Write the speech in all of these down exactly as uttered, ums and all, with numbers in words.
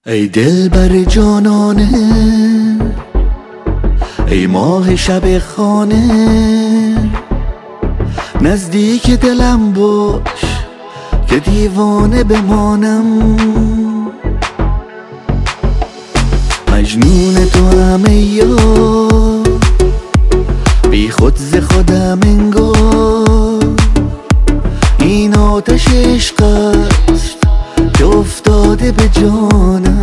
ای دل بر جانانه، ای ماه شب خانه، نزدیک دلم باش که دیوانه بمانم. مجنون تو هم ای یار، بی خود ز خودم انگار. این آتش عشق است که افتاده به جانم.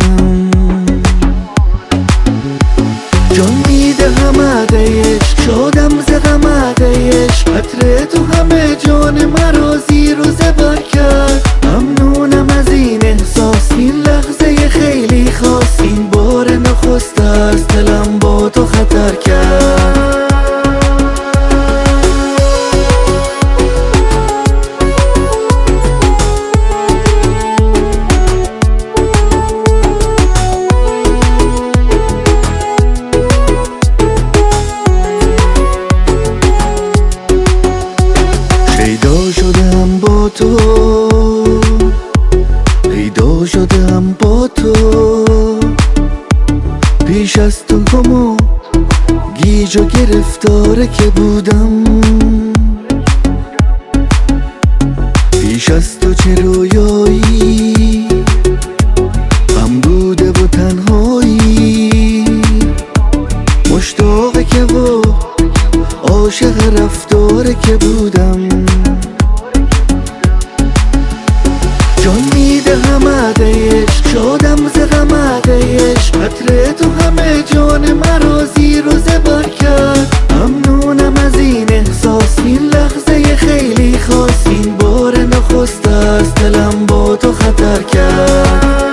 جان میدهم عشق، شادم ز غم عشق. عطر تو همه جان مرا زیر و زبر کرد. ممنونم از این احساس، این لحظه خیلی خاص. این بار نخست است دلم با تو خطر کرد. پیدا شدم با تو، پیدا شدم با تو. پیش از تو گم و گیج و گرفتاره که بودم. پیش از تو چه رویایی غم بوده و تنهایی. مشتاق که و عاشق رفتاره که بودم. جان میدهم عشق، شادم ز غم عشق. عطر تو همه جان مرا زیر و زبر کرد. ممنونم از این احساس، این لحظه خیلی خاص. این بار نخست است دلم با تو خطر کرد.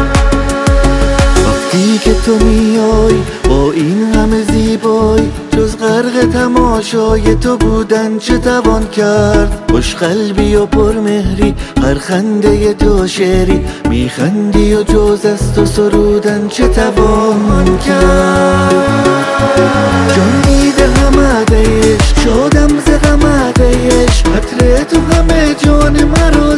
وقتی که تو میای با این همه زیبایی، جز غرق تماشای تو بودن چه توان کرد. خوش قلبی و پرمهری، هر خنده تو شعری. میخندی و جز از تو سرودن چه توان کرد. جان میدهم عشق، شادم ز غم عشق. عطر تو همه جان مرا